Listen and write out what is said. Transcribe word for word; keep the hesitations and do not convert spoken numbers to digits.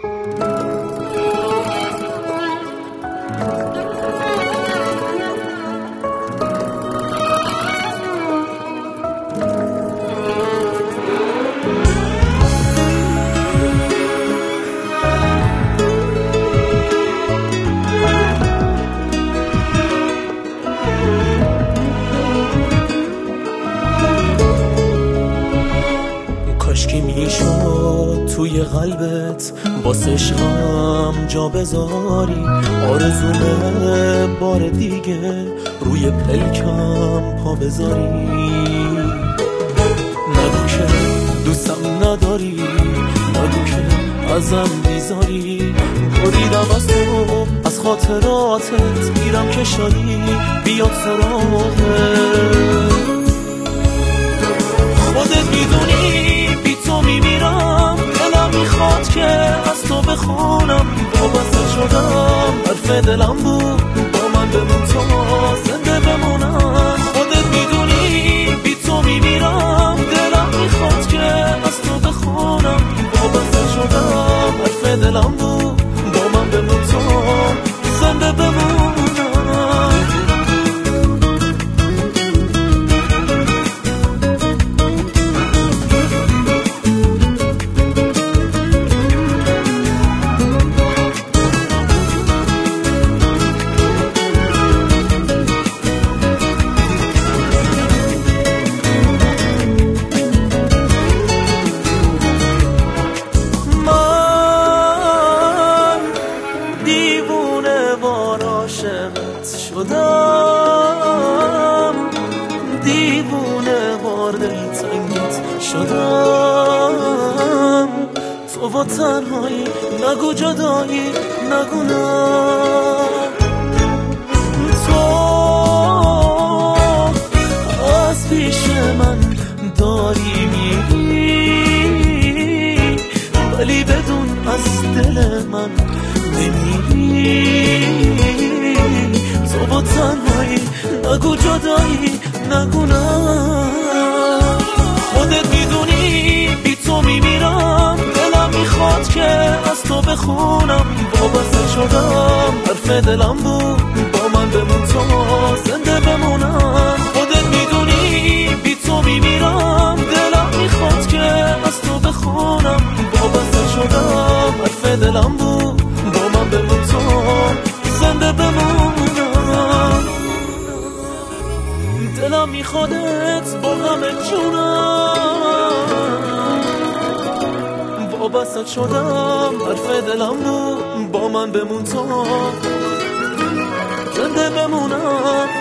کاشکی میشد توی قلبت واسه عشقم جا بذاری، آرزومه بار دیگه روی پلکم پا بذاری. نگو که دوستم نداری، نگو که ازم بیزاری، بریدم از تو از خاطراتت میرم که شادی بیاد سراغت. خودت میدونی بی تو میمیرم، دلم میخواد که از تو بخونم، وابسته شدم حرف دلم بود با من بمون تا زنده بمونم. خودت میدونی بی تو میمیرم، دلم میخواد که از تو بخونم، وابسته شدم حرف دلم بود با من بمون تا زنده بمونم. شدم دیوونه وار دلتنگت شدم، تو با تنهایی نگو جدایی نگو نه، تو از پیش من داری میری ولی بدون از دل من نمیری. تو با تنهایی نگو جدایی نگو نه، خودت میدونی بی تو میمیرم، دلم میخواد که از تو بخونم، وابسته شدم حرف دلم بود با من بمون تا زنده بمونم. خودت میدونی بی تو میمیرم، دلم میخواد که از تو بخونم، وابسته شدم حرف دلم بود با من بمون تا زنده بمونم. دلم میخوادت با همه جونم، وابسته شدم حرف دلم بود با من بمون تا زنده بمونم.